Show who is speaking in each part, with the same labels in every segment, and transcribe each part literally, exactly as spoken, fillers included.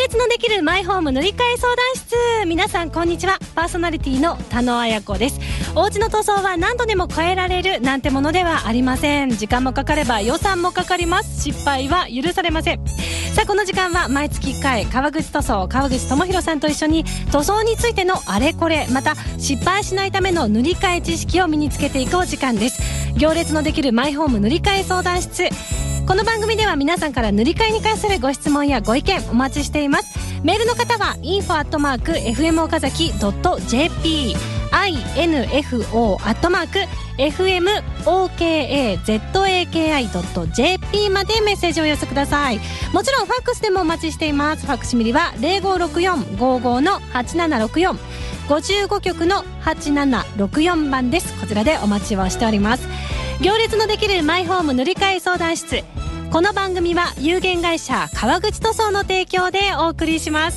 Speaker 1: 列のできるマイホーム乗り換え相談室、皆さんこんにちは。パーソナリティの田野彩子です。お家の塗装は何度でも変えられるなんてものではありません。時間もかかれば予算もかかります。失敗は許されません。さあこの時間は毎月いっかい川口塗装川口智博さんと一緒に塗装についてのあれこれ、また失敗しないための塗り替え知識を身につけていくお時間です。行列のできるマイホーム塗り替え相談室。この番組では皆さんから塗り替えに関するご質問やご意見お待ちしています。メールの方は インフォ アットマーク エフエム 岡崎 ドット ジェーピー インフォ アットマーク エフエム オーケーエーゼットエーケーアイ ドット ジェーピー までメッセージをお寄せください。もちろんファックスでもお待ちしています。ファックスミリは ゼロごろくよん ごーごー のはちななろくよん ごじゅうご局のはちななろくよん番です。こちらでお待ちをしております。行列のできるマイホーム塗り替え相談室。この番組は有限会社川口塗装の提供でお送りします。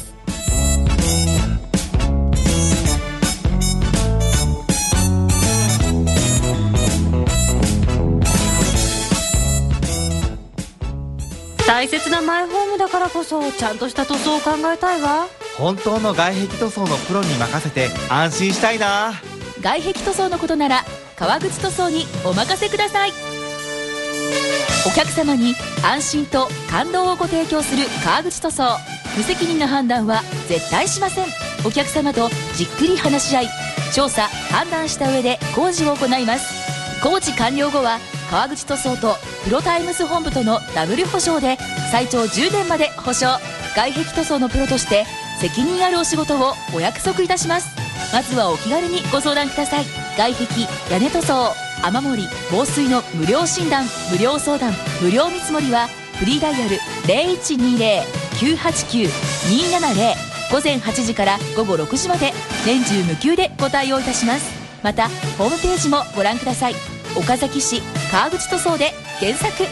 Speaker 1: 大切なマイホームだからこそちゃんとした塗装を考えたいわ。
Speaker 2: 本当の外壁塗装のプロに任せて安心したいな。
Speaker 3: 外壁塗装のことなら川口塗装にお任せください。お客様に安心と感動をご提供する川口塗装。無責任な判断は絶対しません。お客様とじっくり話し合い、調査判断した上で工事を行います。工事完了後は川口塗装とプロタイムス本部とのダブル保証で最長じゅうねんまで保証。外壁塗装のプロとして責任あるお仕事をお約束いたします。まずはお気軽にご相談ください。外壁屋根塗装雨漏り防水の無料診断無料相談無料見積もりはフリーダイヤル ゼロいちにゼロ きゅうはちきゅう にーななゼロ 午前はちじから午後ろくじまで年中無休でご対応いたします。またホームページもご覧ください。岡崎市川口塗装で検索。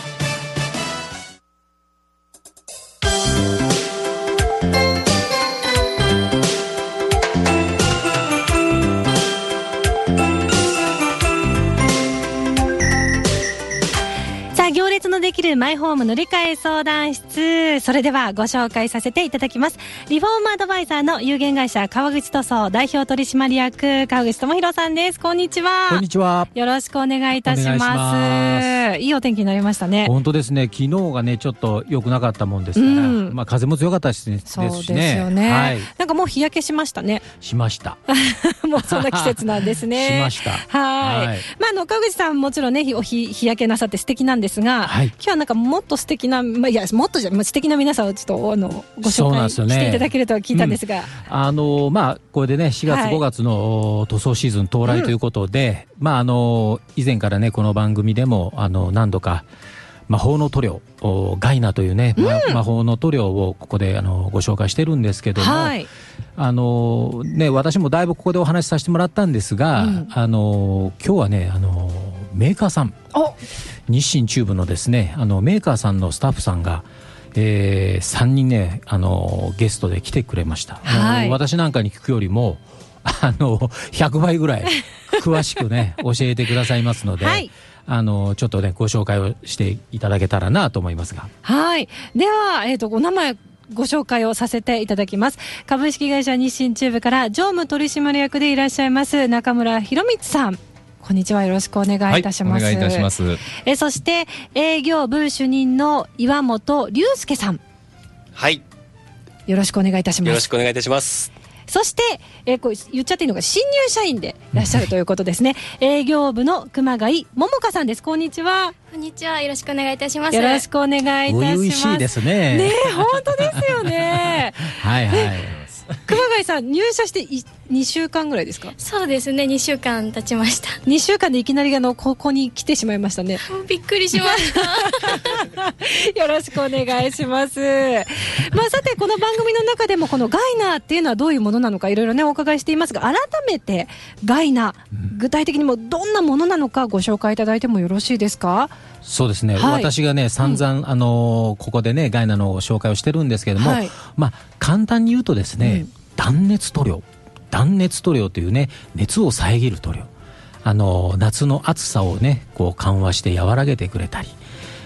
Speaker 1: 行列のできるマイホーム乗り換え相談室。それではご紹介させていただきます。リフォームアドバイザーの有限会社川口塗装代表取締役川口智博さんです。こんにちは。
Speaker 4: こんにちは。
Speaker 1: よろしくお願いいたします。お願いします。いいお天気になりましたね。
Speaker 4: 本当ですね。昨日がねちょっと良くなかったもんですから、うん、まあ風も強かったしね。
Speaker 1: そうですよね、はい、なんかもう日焼けしましたね。
Speaker 4: しました
Speaker 1: もうそんな季節なんですね。
Speaker 4: しました。
Speaker 1: はい、はい。まああの川口さんもちろんね日日焼けなさって素敵なんですが、はい、今日はなんかもっと素敵な、まあ、いやもっとじゃ素敵な皆さんをちょっとあのご紹介していただけると聞いたんですが、うん、
Speaker 4: あのまあこれでねしがつ、はい、ごがつの塗装シーズン到来ということで、うん、まああの以前からねこの番組でもあの何度か魔法の塗料ガイナというね、うん、魔法の塗料をここであのご紹介してるんですけども、はい、あのね私もだいぶここでお話しさせてもらったんですが、うん、あの今日はねあのメーカーさん日清チューブのですねあのメーカーさんのスタッフさんが、えー、さんにんねあのゲストで来てくれました、はい、私なんかに聞くよりもあのひゃくばいぐらい詳しくね教えてくださいますので、はい、あのちょっとねご紹介をしていただけたらなと思いますが、
Speaker 1: はい。では、えーと、お名前ご紹介をさせていただきます。株式会社日清チューブから常務取締役でいらっしゃいます中村博光さん、こんにちは。よろしくお願いいたします。
Speaker 5: はい、お願いいたします。
Speaker 1: えそして営業部主任の岩本隆介さん、
Speaker 5: はい、
Speaker 1: よろしくお願いいたします。
Speaker 5: よろしくお願いいたします。
Speaker 1: そして、えー、こう言っちゃっていいのが新入社員でいらっしゃるということですね。営業部の熊谷桃香さんです。こんにちは。
Speaker 6: こんにちは。よろしくお願いいたします。
Speaker 1: よろしくお願いいたします。
Speaker 4: 初々しいですね。
Speaker 1: ねえ、本当ですよね。
Speaker 4: はいはい。
Speaker 1: 熊谷さん入社してにしゅうかんぐらいですか？
Speaker 6: そうですね、にしゅうかん経ちました。
Speaker 1: にしゅうかんでいきなりあのここに来てしまいましたね。
Speaker 6: びっくりしました
Speaker 1: よろしくお願いします。まあさてこの番組の中でもこのガイナーっていうのはどういうものなのかいろいろねお伺いしていますが、改めてガイナー具体的にもどんなものなのかご紹介いただいてもよろしいですか？
Speaker 4: そうですね、はい、私がね散々、うん、あのここでねガイナの紹介をしてるんですけども、はい、まあ簡単に言うとですね、うん、断熱塗料断熱塗料というね熱を遮る塗料、あの夏の暑さをねこう緩和して和らげてくれたり、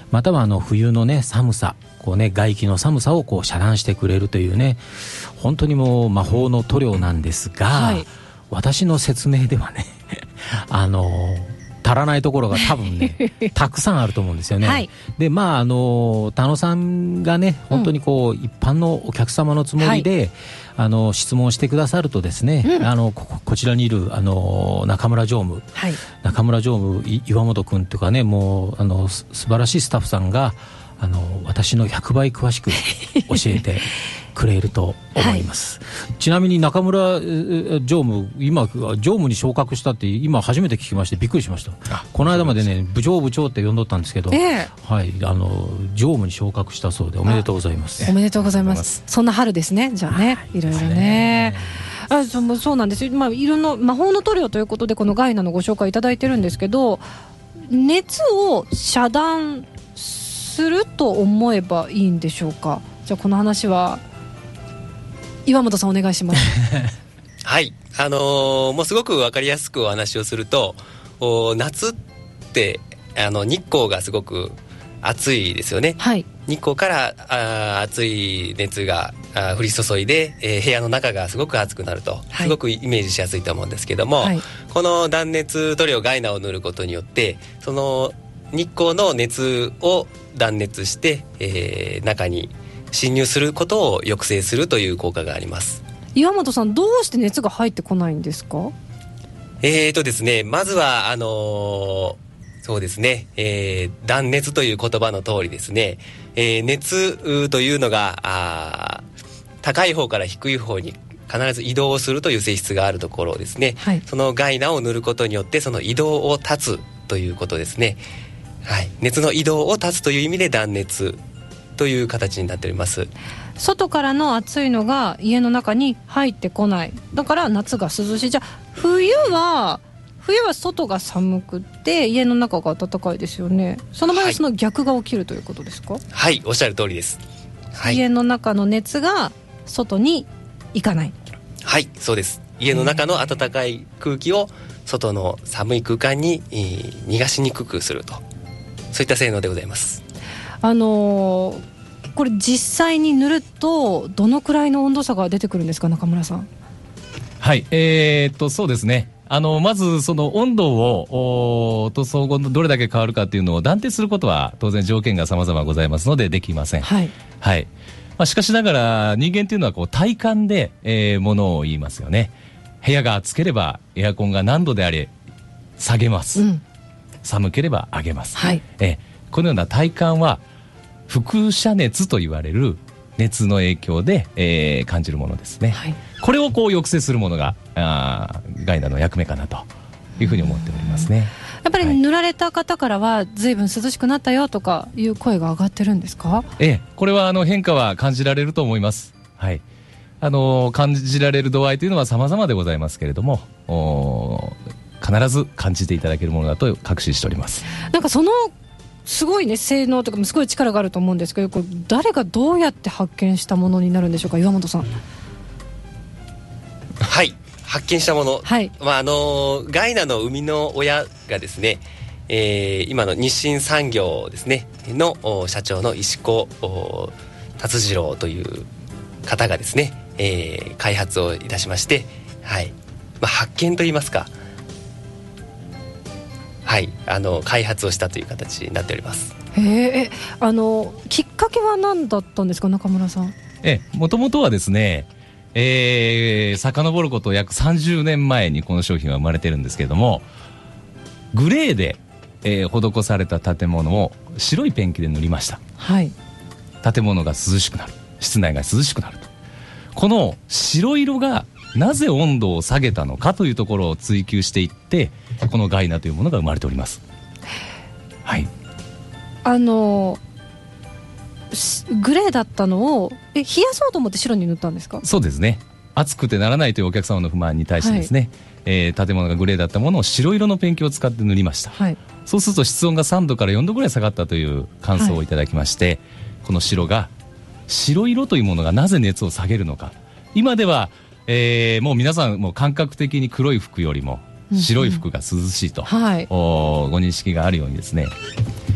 Speaker 4: またはあの冬のね寒さこうね外気の寒さをこう遮断してくれるというね本当にもう魔法の塗料なんですが、はい、私の説明ではねあの足らないところが多分ねたくさんあると思うんですよね、はい、でまああの田野さんがね本当にこう、うん、一般のお客様のつもりで、はい、あの質問してくださるとですね、うん、あの こ, こちらにいるあの中村常務、はい、中村常務岩本君とかねもうあのす素晴らしいスタッフさんがあの私のひゃくばい詳しく教えてくれると思います、はい、ちなみに中村常務今常務に昇格したって今初めて聞きましてびっくりしました。この間までね部長部長って呼んどったんですけど、えーはい、あの常務に昇格したそうでおめでとうございます。
Speaker 1: おめでとうございます。そんな春ですねじゃあね、はい、いろいろねあ そ, そうなんですよ、まあ、いろんな魔法の塗料ということでこのガイナのご紹介いただいてるんですけど熱を遮断すると思えばいいんでしょうか。じゃあこの話は岩本さんお願いします
Speaker 5: はいあのー、もうすごく分かりやすくお話をすると夏ってあの日光がすごく暑いですよね、はい、日光からあ暑い熱があ降り注いで、えー、部屋の中がすごく暑くなると、はい、すごくイメージしやすいと思うんですけども、はい、この断熱塗料ガイナを塗ることによってその日光の熱を断熱して、えー、中に侵入することを抑制するという効果があります。
Speaker 1: 岩本さんどうして熱が入ってこないんですか。
Speaker 5: えーとですねまずはあのー、そうですね、えー、断熱という言葉の通りですね、えー、熱というのがあ高い方から低い方に必ず移動するという性質があるところをですね、はい、そのガイナを塗ることによってその移動を断つということですね、はい、熱の移動を断つという意味で断熱という形になっております。
Speaker 1: 外からの暑いのが家の中に入ってこないだから夏が涼しい。じゃあ冬は冬は外が寒くて家の中が暖かいですよね。その場合はその逆が起きるということですか。
Speaker 5: はい、はい、おっしゃる通りです、はい、
Speaker 1: 家の中の熱が外に行かない。
Speaker 5: はいそうです。家の中の暖かい空気を外の寒い空間に逃がしにくくするとそういった性能でございます。
Speaker 1: あのー、これ実際に塗るとどのくらいの温度差が出てくるんですか中村さん。
Speaker 7: はいえー、っとそうですねあのまずその温度を塗装後どれだけ変わるかっていうのを断定することは当然条件が様々ございますのでできません。はい、はいまあ、しかしながら人間っていうのはこう体感で、えー、ものを言いますよね。部屋が暑ければエアコンが何度であれ下げます、うん、寒ければ上げます、はいえー、このような体感は輻射熱と言われる熱の影響で、えー、感じるものですね、はい、これをこう抑制するものがあガイナの役目かなというふうに思っておりますね。
Speaker 1: やっぱり塗られた方からは随分涼しくなったよとかいう声が上がってるんですか。
Speaker 7: ええ、これはあの変化は感じられると思います、はい、あの感じられる度合いというのは様々でございますけれどもお必ず感じていただけるものだと確信しております。
Speaker 1: なんかそのすごいね性能とかすごい力があると思うんですけどこれ誰がどうやって発見したものになるんでしょうか岩本さん。
Speaker 5: はい発見したもの、はいまああのガイナの生みの親がですね、えー、今の日清産業ですねの社長の石子達次郎という方がですね、えー、開発をいたしまして、はいまあ、発見といいますかはい、あの開発をしたという形になっております。
Speaker 1: へえ、あのきっかけは何だったんですか中村さん。
Speaker 7: えもともとはですね、えー、遡ること約さんじゅうねんまえにこの商品は生まれてるんですけれどもグレーで、えー、施された建物を白いペンキで塗りました、はい、建物が涼しくなる室内が涼しくなるとこの白色がなぜ温度を下げたのかというところを追求していってこのガイナというものが生まれております。はい。
Speaker 1: あのグレーだったのをえ冷やそうと思って白に塗ったんですか。
Speaker 7: そうですね。暑くてならないというお客様の不満に対してですね、はいえー、建物がグレーだったものを白色のペンキを使って塗りました、はい、そうすると室温がさんどからよんどぐらい下がったという感想をいただきまして、はい、この白が白色というものがなぜ熱を下げるのか今ではえー、もう皆さんもう感覚的に黒い服よりも白い服が涼しいと、うんうんはい、ご認識があるようにですね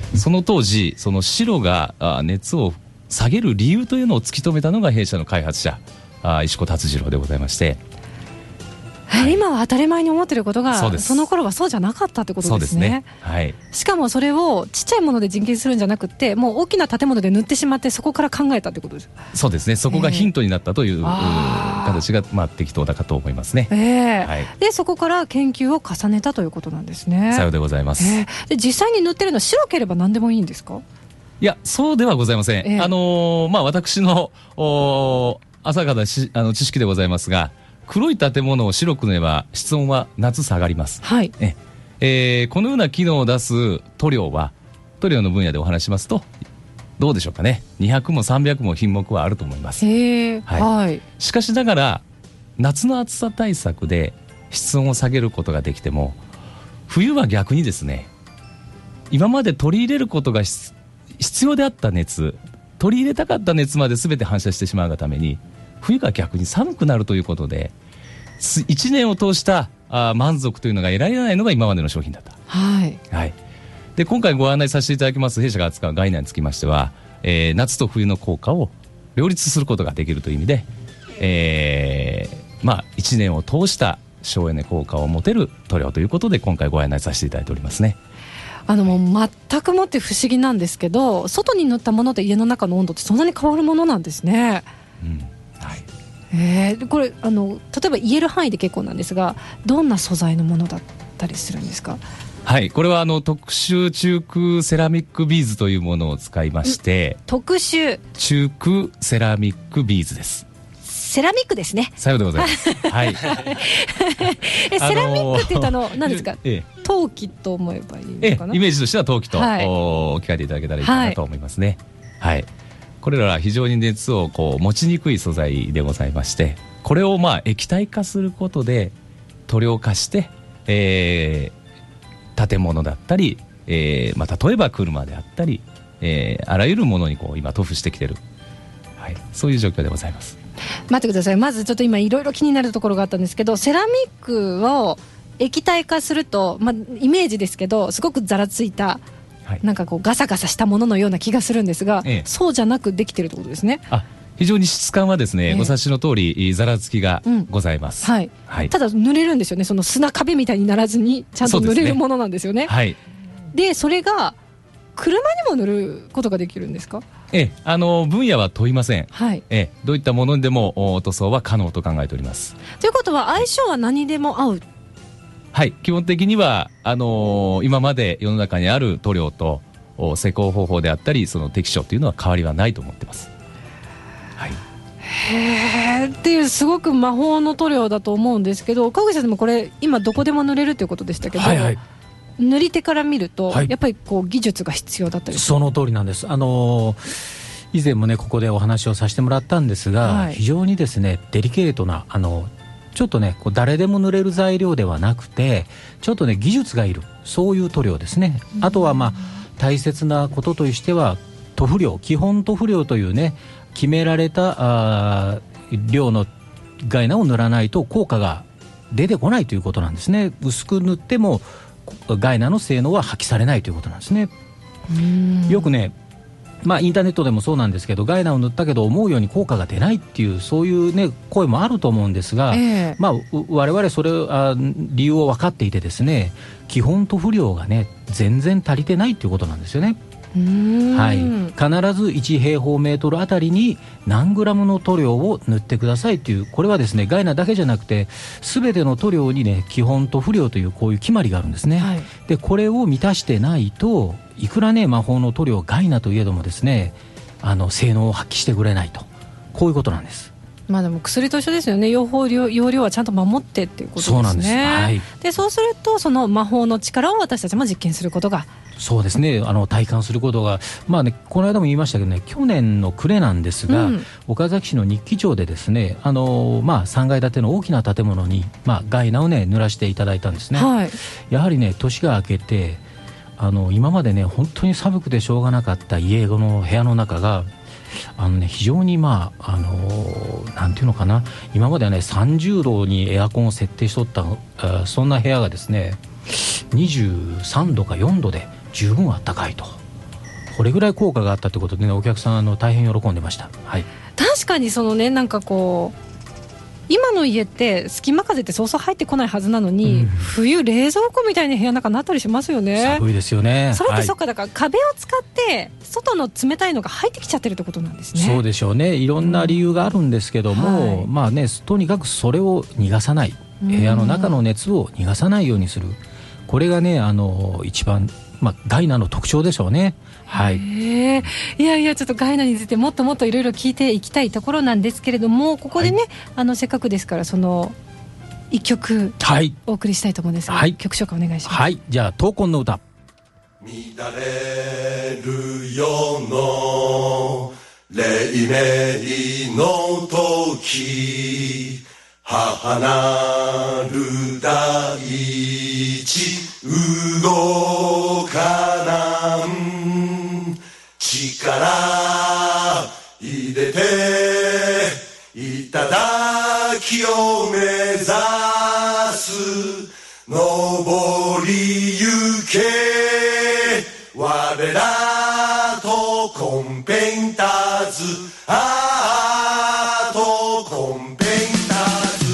Speaker 7: その当時その白が熱を下げる理由というのを突き止めたのが弊社の開発者石子達次郎でございまして、
Speaker 1: はい、今は当たり前に思っていることが そ, その頃はそうじゃなかったってことですね。
Speaker 7: そうですね、はい、
Speaker 1: しかもそれをちっちゃいもので人件するんじゃなくてもう大きな建物で塗ってしまってそこから考えたってことです。
Speaker 7: そうですね、そこがヒントになったという、えー、形が、まあ、適当だかと思いますね、
Speaker 1: えーはい、でそこから研究を重ねたということなんですね。
Speaker 7: さようでございます、
Speaker 1: えー、で実際に塗ってるのは白ければ何でもいいんですか？
Speaker 7: いやそうではございません、えーあのーまあ、私の浅はかなしあの知識でございますが黒い建物を白く塗れば室温は夏下がります、
Speaker 1: はい
Speaker 7: ええー、このような機能を出す塗料は塗料の分野でお話しますとどうでしょうかね、にひゃくもさんびゃくも品目はあると思います。
Speaker 1: へー、
Speaker 7: はい
Speaker 1: はい、
Speaker 7: しかしながら夏の暑さ対策で室温を下げることができても冬は逆にですね今まで取り入れることが必要であった熱取り入れたかった熱まで全て反射してしまうがために冬が逆に寒くなるということでいちねんを通したあ満足というのが得られないのが今までの商品だった、
Speaker 1: はい
Speaker 7: はい、で今回ご案内させていただきます弊社が扱う概念につきましては、えー、夏と冬の効果を両立することができるという意味で、えーまあ、いちねんを通した省エネ効果を持てる塗料ということで今回ご案内させていただいておりますね。
Speaker 1: あのもう全くもって不思議なんですけど外に塗ったもので家の中の温度ってそんなに変わるものなんですね、
Speaker 7: うんはい、
Speaker 1: えー、これあの例えば言える範囲で結構なんですがどんな素材のものだったりするんですか？
Speaker 7: はい、これはあの特殊中空セラミックビーズというものを使いまして
Speaker 1: 特殊
Speaker 7: 中空セラミックビーズです。
Speaker 1: セラミックですね。
Speaker 7: さようでございます、はい、
Speaker 1: えセラミックって言ったの何ですか、
Speaker 7: ええ、
Speaker 1: 陶器と思えばいいのかな。
Speaker 7: ええ、イメージとしては陶器と、
Speaker 1: はい、
Speaker 7: 置き換えていただけたらいいかなと思いますね、はいはい、これらは非常に熱をこう持ちにくい素材でございましてこれをまあ液体化することで塗料化して、えー、建物だったり、えーまあ、例えば車であったり、えー、あらゆるものにこう今塗布してきている、はい、そういう状況でございます。
Speaker 1: 待ってください。まずちょっと今いろいろ気になるところがあったんですけどセラミックを液体化すると、まあ、イメージですけどすごくざらついた、はい、なんかこうガサガサしたもののような気がするんですが、ええ、そうじゃなくできてるってことですね。
Speaker 7: あ非常に質感はですね、ええ、ご察しの通りざらつきがございます、
Speaker 1: うんはいはい、ただ塗れるんですよね。その砂壁みたいにならずにちゃんと塗れるものなんですよね。
Speaker 7: はい、
Speaker 1: でそれが車にも塗ることができるんですか？
Speaker 7: ええ、あの分野は問いません、
Speaker 1: はい
Speaker 7: ええ、どういったものにでも塗装は可能と考えております。
Speaker 1: ということは相性は何でも合う？
Speaker 7: はい、基本的にはあのー、今まで世の中にある塗料と施工方法であったりその適所というのは変わりはないと思ってます、はい、
Speaker 1: へーっていうすごく魔法の塗料だと思うんですけど川口さんでもこれ今どこでも塗れるということでしたけど、はいはい、塗り手から見ると、はい、やっぱりこう技術が必要だったりする。
Speaker 4: その通りなんです。あのー以前もねここでお話をさせてもらったんですが、はい、非常にですねデリケートなあのちょっとねこう誰でも塗れる材料ではなくてちょっとね技術がいるそういう塗料ですね、うん、あとはまあ大切なこととしては塗布量基本塗布量というね決められたあ量のガイナを塗らないと効果が出てこないということなんですね。薄く塗ってもガイナの性能は発揮されないということなんですね。うんよくねまあ、インターネットでもそうなんですけどガイナを塗ったけど思うように効果が出ないっていうそういう、ね、声もあると思うんですが、えーまあ、我々それあ理由を分かっていてですね基本塗布量がね全然足りてないっていうことなんですよね。
Speaker 1: うーん、
Speaker 4: はい、必ずいち平方メートルあたりに何グラムの塗料を塗ってくださいというこれはですねガイナだけじゃなくて全ての塗料にね基本塗布量というこういう決まりがあるんですね、はい、でこれを満たしてないといくらね魔法の塗料ガイナといえどもですねあの性能を発揮してくれないとこういうことなんです。
Speaker 1: まあ、でも薬と一緒ですよね。用法量容量はちゃんと守ってっていうことですね。
Speaker 4: そうなんです、はい、
Speaker 1: でそうするとその魔法の力を私たちも実験することが
Speaker 4: そうですねあの体感することが、まあね、この間も言いましたけどね去年の暮れなんですが、うん、岡崎市の日記町でですねあの、まあ、さんがい建ての大きな建物に、まあ、ガイナをね塗らせていただいたんですね、はい、やはりね年が明けてあの今までね本当に寒くてしょうがなかった家の部屋の中があのね、非常にまあ、あのー、なんていうのかな今まではねさんじゅうどにエアコンを設定しとったあそんな部屋がですねにじゅうさんどかよんどで十分あったかいとこれぐらい効果があったということで、ね、お客さんあの大変喜んでました、はい、
Speaker 1: 確かにそのねなんかこう今の家って隙間風ってそうそう入ってこないはずなのに、うん、冬冷蔵庫みたいな部屋の中になったりしますよね。
Speaker 4: 寒いですよね。
Speaker 1: それって、
Speaker 4: はい、
Speaker 1: そっかだから壁を使って外の冷たいのが入ってきちゃってるってことなんですね。
Speaker 4: そうでしょうね。いろんな理由があるんですけども、うんはい、まあね、とにかくそれを逃がさない、部屋の中の熱を逃がさないようにする、これがねあの一番、まあ、ガイナの特徴でしょうね。はい、い
Speaker 1: やいやちょっとガイナについてもっともっといろいろ聞いていきたいところなんですけれども、ここでね、はい、あのせっかくですからその一曲お送りしたいと思うんですが、はい、曲紹介お願いします。
Speaker 4: はい、じゃあ闘魂の歌。
Speaker 8: 乱れる世の黎明の時、母なる大地動かなん力入れて頂を目指す登り行け我らとコンペンターズあーとコンペンターズ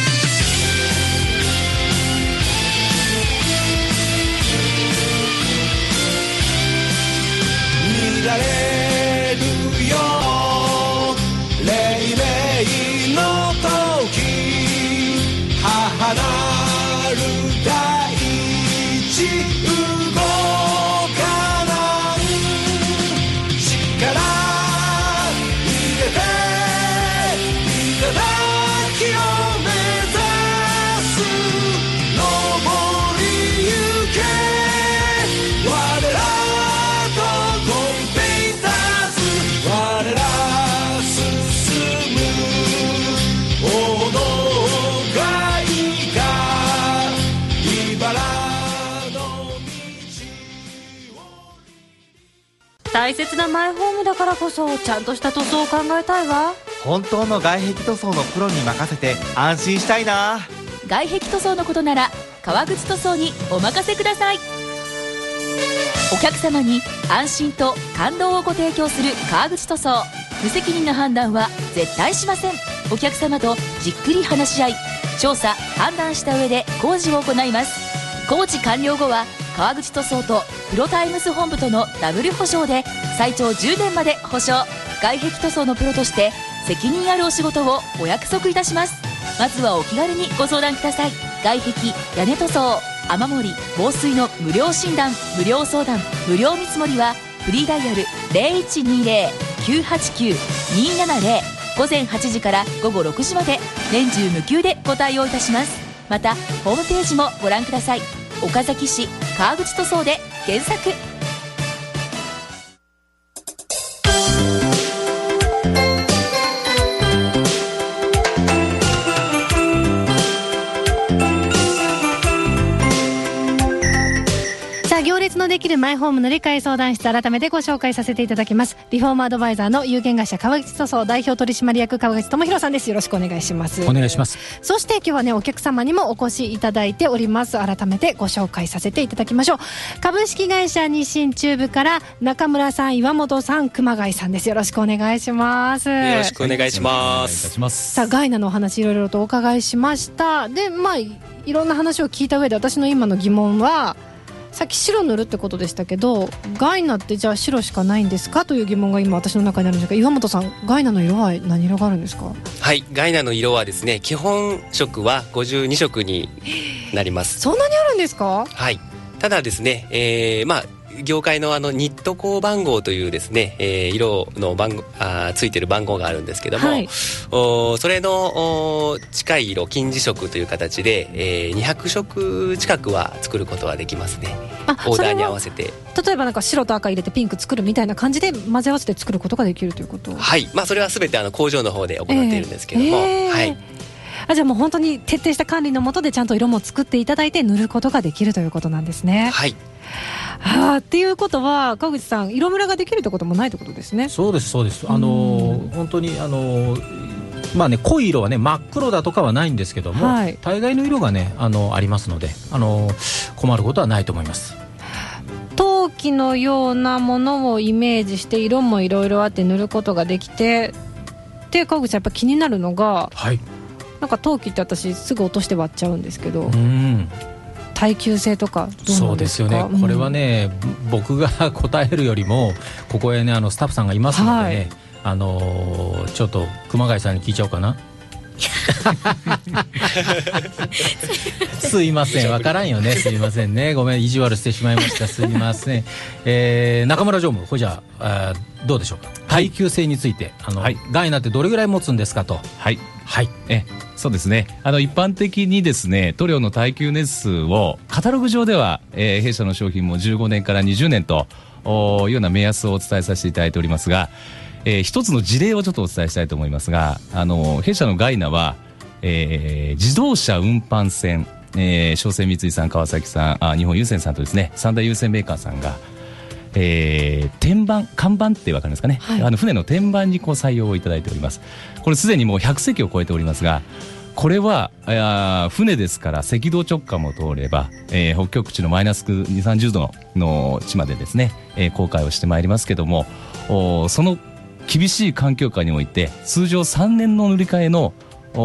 Speaker 8: 乱れるよ黎明の時母なる大地動かなん力入れて頂を目指す登り行け我らとコンペイターズ我ら進む王道がいいか茨の道を
Speaker 1: 大切なマイホームだからこそちゃんとした塗装を考えたいわ。
Speaker 2: 本当の外壁塗装のプロに任せて安心したいな。
Speaker 3: 外壁塗装のことなら川口塗装にお任せください。お客様に安心と感動をご提供する川口塗装、無責任な判断は絶対しません。お客様とじっくり話し合い調査判断した上で工事を行います。工事完了後は川口塗装とプロタイムス本部とのダブル保証で最長じゅうねんまで保証。外壁塗装のプロとして責任あるお仕事をお約束いたします。まずはお気軽にご相談ください。外壁屋根塗装雨漏り防水の無料診断無料相談無料見積もりはフリーダイヤル ゼロいちにゼロ きゅうはちきゅう にーななゼロ 午前はちじから午後ろくじまで年中無休でご対応いたします。またホームページもご覧ください。岡崎市川口塗装で検索。
Speaker 1: 行列のできるマイホーム乗り換え相談室、改めてご紹介させていただきます。リフォームアドバイザーの有限会社川口塗装代表取締役川口智博さんです。よろしくお願いします。
Speaker 4: お願いします。
Speaker 1: そして今日はねお客様にもお越しいただいております。改めてご紹介させていただきましょう。株式会社日清中部から中村さん、岩本さん、熊谷さんです。よろしくお願いします。
Speaker 5: よろしくお願いします。
Speaker 1: さあガイナのお話いろいろとお伺いしました。でまあいろんな話を聞いた上で私の今の疑問は、さっき白塗るってことでしたけど、ガイナってじゃあ白しかないんですかという疑問が今私の中にあるんですが、岩本さん、ガイナの色は何色があるんですか？
Speaker 5: はい、ガイナの色はですね、基本色はごじゅうにしょくになります。
Speaker 1: そんなにあるんですか？
Speaker 5: はい。ただですね、えー、まあ業界のあのニットコー番号というですね、えー、色の番号あついてる番号があるんですけども、はい、おそれのお近い色金地色という形で、えー、にひゃくしょく近くは作ることはできますね。オーダーに合わせて、
Speaker 1: 例えばなんか白と赤入れてピンク作るみたいな感じで混ぜ合わせて作ることができるということ？
Speaker 5: はい、まあ、それは全てあの工場の方で行っているんですけども、えーえーはい、
Speaker 1: あじゃあもう本当に徹底した管理の下でちゃんと色も作っていただいて塗ることができるということなんですね。
Speaker 5: はい。
Speaker 1: はあ、っていうことは川口さん、色ムラができるってこともないってことですね。
Speaker 4: そうですそうです。あのー、本当にあのー、まあね、濃い色はね真っ黒だとかはないんですけども、はい、大概の色がねあのありますので、あのー、困ることはないと思います。
Speaker 1: 陶陶器のようなものをイメージして色もいろいろあって塗ることができて、で川口さんやっぱ気になるのが、
Speaker 4: はい、
Speaker 1: なんか陶器って私すぐ落として割っちゃうんですけど、
Speaker 4: うん、
Speaker 1: 耐久性とかどうなんですか？
Speaker 4: そうですよね、これはね、うん、僕が答えるよりもここへねあのスタッフさんがいますのでね、はい、あのー、ちょっと熊谷さんに聞いちゃおうかな。すいません、わからんよね、すいませんね、ごめん、意地悪してしまいました、すいません。えー、中村常務、ほいじゃあどうでしょうか、耐久性について、あの、はい、ガイナってどれぐらい持つんですかと。
Speaker 7: はい、はい、えそうですね、あの一般的にですね、塗料の耐久年数をカタログ上では、えー、弊社の商品もじゅうごねんからにじゅうねんというような目安をお伝えさせていただいておりますが、えー、一つの事例をちょっとお伝えしたいと思いますが、あの弊社のガイナは、えー、自動車運搬船、えー、商船三井さん、川崎さん、あ日本郵船さんとですね、三大郵船メーカーさんが、えー、天板看板って分かりますかね、はい、あの船の天板にこう採用をいただいております。これすでにもうひゃく隻を超えておりますが、これはあ船ですから赤道直下も通れば、えー、北極地のマイナスにじゅう、さんじゅうど の, の地までですね、えー、航海をしてまいりますけども、おその厳しい環境下において通常さんねんの塗り替えの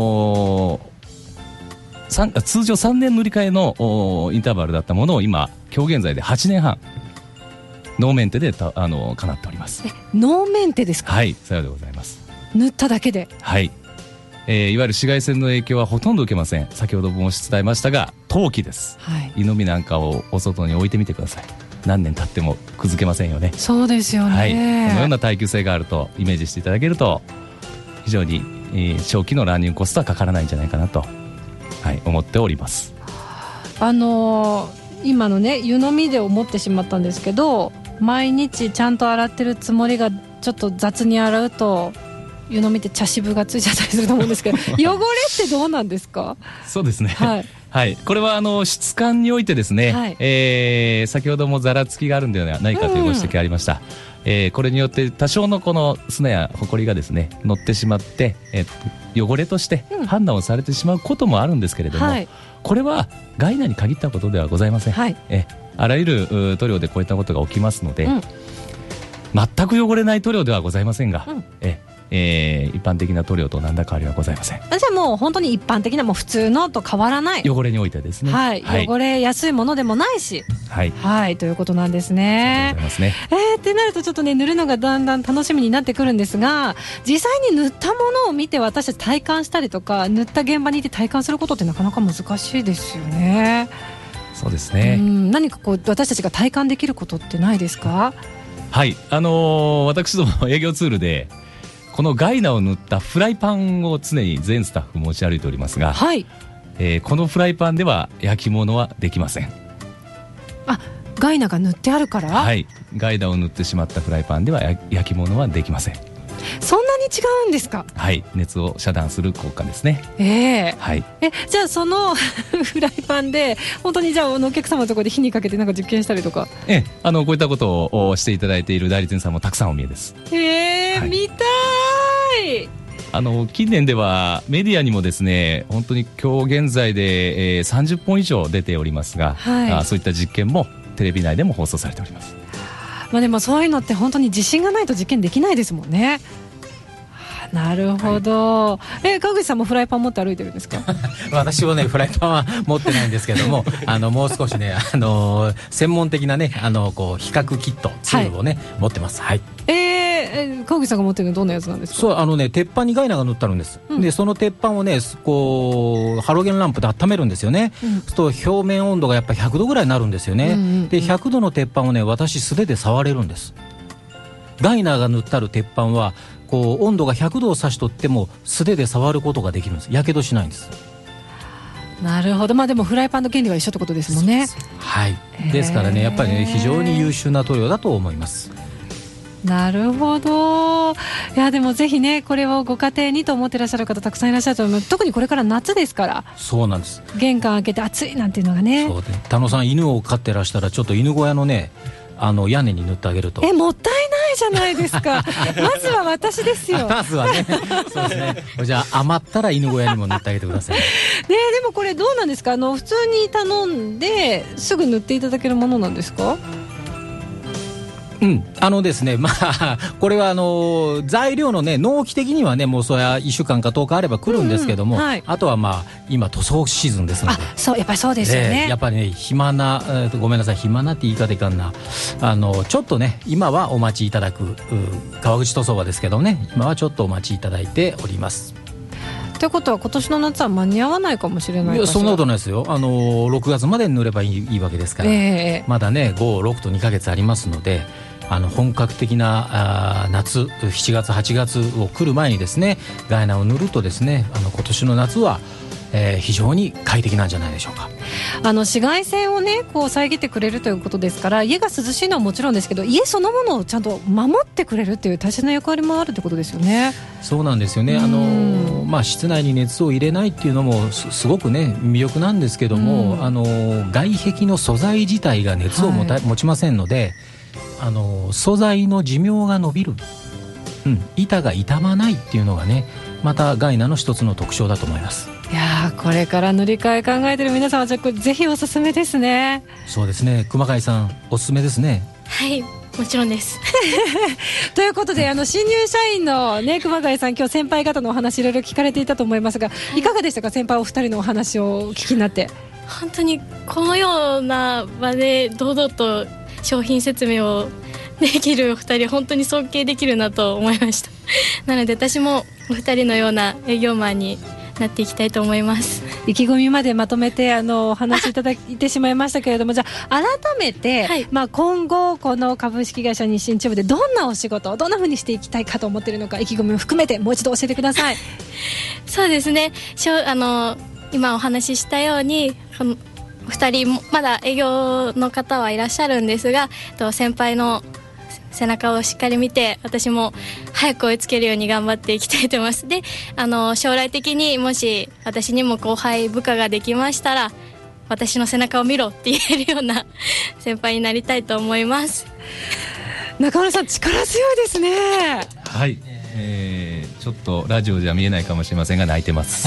Speaker 7: 通常さんねん塗り替えのインターバルだったものを今今日現在ではちねんはんノーメンテでたあの叶っております。
Speaker 1: えノーメンテですか？
Speaker 7: はい、さようでございます。
Speaker 1: 塗っただけで、
Speaker 7: はい、えー、いわゆる紫外線の影響はほとんど受けません。先ほど申し伝えましたが陶器です、はい、湯飲みなんかをお外に置いてみてください。何年経ってもくずけませんよね。
Speaker 1: そうですよね、
Speaker 7: はい、このような耐久性があるとイメージしていただけると非常に、えー、長期のランニングコストはかからないんじゃないかなと、はい、思っております。
Speaker 1: あのー、今のね湯飲みで思ってしまったんですけど、毎日ちゃんと洗ってるつもりがちょっと雑に洗うと湯飲みって茶渋がついちゃったりすると思うんですけど汚れってどうなんですか？
Speaker 7: そうですね、
Speaker 1: はい
Speaker 7: はい、これはあの質感においてですね、はい、えー、先ほどもざらつきがあるんではないかというご指摘ありました、うん、えー、これによって多少のこの砂やホコリがですね乗ってしまって、えー、汚れとして判断をされてしまうこともあるんですけれども、はい、これはガイナに限ったことではございません、はい、えあらゆる塗料でこういったことが起きますので、うん、全く汚れない塗料ではございませんが、うん、ええー、一般的な塗料と何ら変わりはございません。
Speaker 1: じゃあもう本当に一般的なもう普通のと変わらない
Speaker 7: 汚れにおいてですね、
Speaker 1: はいはい、汚れやすいものでもないし、はい、はい、ということなんですね。
Speaker 7: ありがとうございますね。
Speaker 1: えー、ってなるとちょっとね塗るのがだんだん楽しみになってくるんですが、実際に塗ったものを見て私たち体感したりとか塗った現場にいて体感することってなかなか難しいですよね。
Speaker 7: そうですね。
Speaker 1: うん、何かこう私たちが体感できることってないですか？
Speaker 7: はい、あのー、私ども営業ツールでこのガイナを塗ったフライパンを常に全スタッフ持ち歩いておりますが、はい、えー、このフライパンでは焼き物はできません。
Speaker 1: あ、ガイナが塗ってあるから？
Speaker 7: はい、ガイナを塗ってしまったフライパンでは焼き物はできません。
Speaker 1: そんなに違うんですか？
Speaker 7: はい、熱を遮断する効果ですね。
Speaker 1: えー
Speaker 7: はい、
Speaker 1: えじゃあそのフライパンで本当にじゃあお客様のところで火にかけてなんか実験したりとか、
Speaker 7: えあのこういったことをしていただいている代理店さんもたくさんお見えです。
Speaker 1: えーはい、見たい。
Speaker 7: あの近年ではメディアにもですね本当に今日現在で、えー、さんじゅっぽん以上出ておりますが、はい、あそういった実験もテレビ内でも放送されております。
Speaker 1: まあ、でもそういうのって本当に自信がないと実験できないですもんね。なるほど、はい、え川口さんもフライパン持って歩いてるんですか？
Speaker 4: 私はねフライパンは持ってないんですけどもあのもう少しねあの専門的なねあのこう比較キットツールをね、はい、持ってます。はい、
Speaker 1: えー、川口さんが持ってるのはどんなやつなんですか？
Speaker 4: そうあのね鉄板にガイナが塗ってあるんです、うん、でその鉄板をねこうハロゲンランプで温めるんですよね、うん、そうすると表面温度がやっぱひゃくどぐらいになるんですよね、うんうんうん、でひゃくどの鉄板をね私素手で触れるんです。ガイナが塗ってある鉄板はこう温度がひゃくどを指しとっても素手で触ることができるんです。やけどしないんです。
Speaker 1: なるほど、まあ、でもフライパンの原理は一緒ってことですもんね。
Speaker 4: はい、ですからねやっぱりね非常に優秀な塗料だと思います。
Speaker 1: なるほど。いやでもぜひねこれをご家庭にと思っていらっしゃる方たくさんいらっしゃると思います。特にこれから夏ですから。そうなんです。玄関開けて暑いなんていうのがね。そうで
Speaker 4: 田野さん犬を飼ってらしたらちょっと犬小屋のねあの屋根に塗ってあげると。
Speaker 1: えもったいないじゃないですかまずは私ですよ
Speaker 4: まずはねそうですね。じゃあ余ったら犬小屋にも塗ってあげてくださいね。
Speaker 1: でもこれどうなんですか？あの普通に頼んですぐ塗っていただけるものなんですか？
Speaker 4: うん、あのですね、まあ、これはあの材料のね、納期的にはね、もうそれはいっしゅうかんかとおかあれば来るんですけども、うんうん、はい、あとはまあ、今、塗装シーズンですので、
Speaker 1: あ、そう、やっぱりそうですよね。
Speaker 4: やっぱりね、暇な、えー、ごめんなさい、暇なって言い方いかんな、あのちょっとね、今はお待ちいただく、川口塗装はですけどね、今はちょっとお待ちいただいております。
Speaker 1: ということは今年の夏は間に合わないかもしれないかしら。
Speaker 4: いや、そんなことないですよ。あのろくがつまでに塗ればいい、いいわけですから、えー、まだねご、ろくとにかげつありますので、あの本格的なあ夏しちがつはちがつを来る前にですね、ガイナを塗るとですね、あの今年の夏は、えー、非常に快適なんじゃないでしょうか。
Speaker 1: あの紫外線をね、こう遮ってくれるということですから、家が涼しいのはもちろんですけど、家そのものをちゃんと守ってくれるっていう大切な役割もあるってことですよね。
Speaker 4: そうなんですよね。あの、まあ、室内に熱を入れないっていうのも す, すごくね魅力なんですけども、あの外壁の素材自体が熱をもた、はい、持ちませんので、あの素材の寿命が伸びる、うん、板が傷まないっていうのがね、またガイナの一つの特徴だと思います。
Speaker 1: いや、これから塗り替え考えてる皆さんは、じゃあこれぜひおすすめですね。
Speaker 4: そうですね、熊谷さんおすすめですね。
Speaker 6: はい、もちろんです
Speaker 1: ということで、あの新入社員の、ね、熊谷さん、今日先輩方のお話いろいろ聞かれていたと思いますが、いかがでしたか、先輩お二人のお話をお聞きになって。
Speaker 6: 本当にこのような場で堂々と商品説明をできるお二人、本当に尊敬できるなと思いましたなので私もお二人のような営業マンになっていきたいと思います。
Speaker 1: 意気込みまでまとめてあのお話しいただいてしまいましたけれども、じゃあ改めて、はい、まあ、今後この株式会社日清チューブでどんなお仕事をどんな風にしていきたいかと思っているのか、意気込みも含めてもう一度教えてください
Speaker 6: そうですね、しょあの今お話ししたように、ふたりまだ営業の方はいらっしゃるんですが、先輩の背中をしっかり見て、私も早く追いつけるように頑張っていきたいと思います。で、あの将来的にもし私にも後輩部下ができましたら、私の背中を見ろって言えるような先輩になりたいと思います。
Speaker 1: 中村さん、力強いですね。
Speaker 7: はい、えー、ちょっとラジオじゃ見えないかもしれませんが泣いてます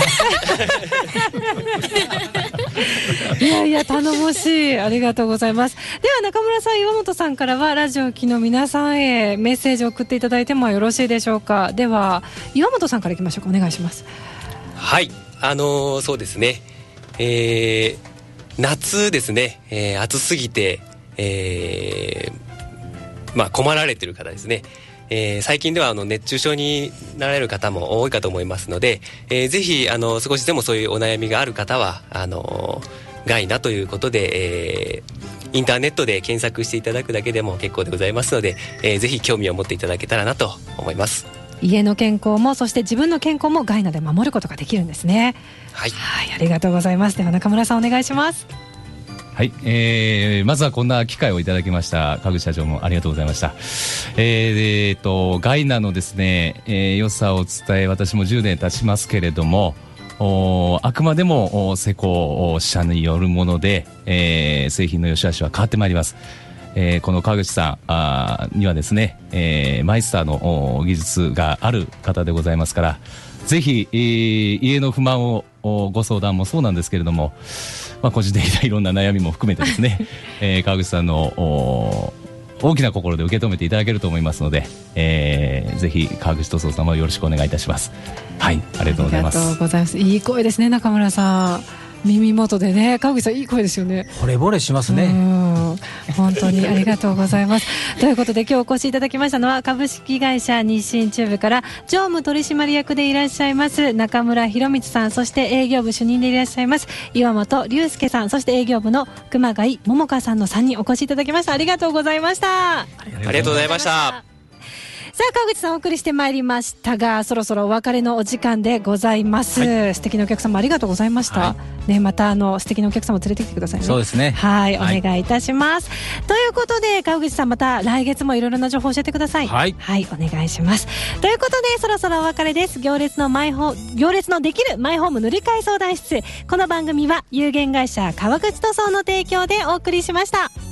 Speaker 1: いやいや、頼もしい、ありがとうございます。では中村さん、岩本さんからはラジオ機の皆さんへメッセージを送っていただいてもよろしいでしょうか。では岩本さんからいきましょうか。お願いします。
Speaker 5: はい、あのー、そうですね、えー、夏ですね、えー、暑すぎて、えーまあ、困られている方ですね、えー、最近ではあの熱中症になられる方も多いかと思いますので、えー、ぜひあの少しでもそういうお悩みがある方はあのガイナということで、えー、インターネットで検索していただくだけでも結構でございますので、えー、ぜひ興味を持っていただけたらなと思います。
Speaker 1: 家の健康も、そして自分の健康もガイナで守ることができるんですね。
Speaker 5: はい、
Speaker 1: はい、ありがとうございます。では中村さん、お願いします。
Speaker 7: はい、えー、まずはこんな機会をいただきました川口社長もありがとうございました。えー、えーとガイナのですね、えー、良さを伝え、私もじゅうねん経ちますけれども、おあくまでも施工者によるもので、えー、製品の良し悪しは変わってまいります。えー、この川口さんあにはですね、えー、マイスターの技術がある方でございますから、ぜひ、えー、家の不満をご相談もそうなんですけれども、まあ、個人的ないろんな悩みも含めてですね、えー、川口さんの大きな心で受け止めていただけると思いますので、えー、ぜひ川口塗装様よろしくお願いいたします。はい、ありがとうございます。
Speaker 1: ありがとうございます。いい声ですね、中村さん。耳元でね、川口さんいい声ですよね。
Speaker 4: 惚れ惚れしますね。
Speaker 1: うん本当にありがとうございますということで、今日お越しいただきましたのは株式会社日清チューブから常務取締役でいらっしゃいます中村博光さん、そして営業部主任でいらっしゃいます岩本隆介さん、そして営業部の熊谷桃香さんのさんにんお越しいただきました。ありがとうございました。
Speaker 5: ありがとうございました。
Speaker 1: さあ川口さんお送りしてまいりましたが、そろそろお別れのお時間でございます、はい、素敵なお客様ありがとうございました、はいね、またあの素敵なお客様を連れてきてくださいね。
Speaker 4: そうですね、
Speaker 1: はい、はい、お願いいたします、ということで川口さん、また来月もいろいろな情報を教えてください。
Speaker 4: はい、
Speaker 1: はい、お願いします。ということでそろそろお別れです。行列のマイホ行列のできるマイホーム塗り替え相談室、この番組は有限会社川口塗装の提供でお送りしました。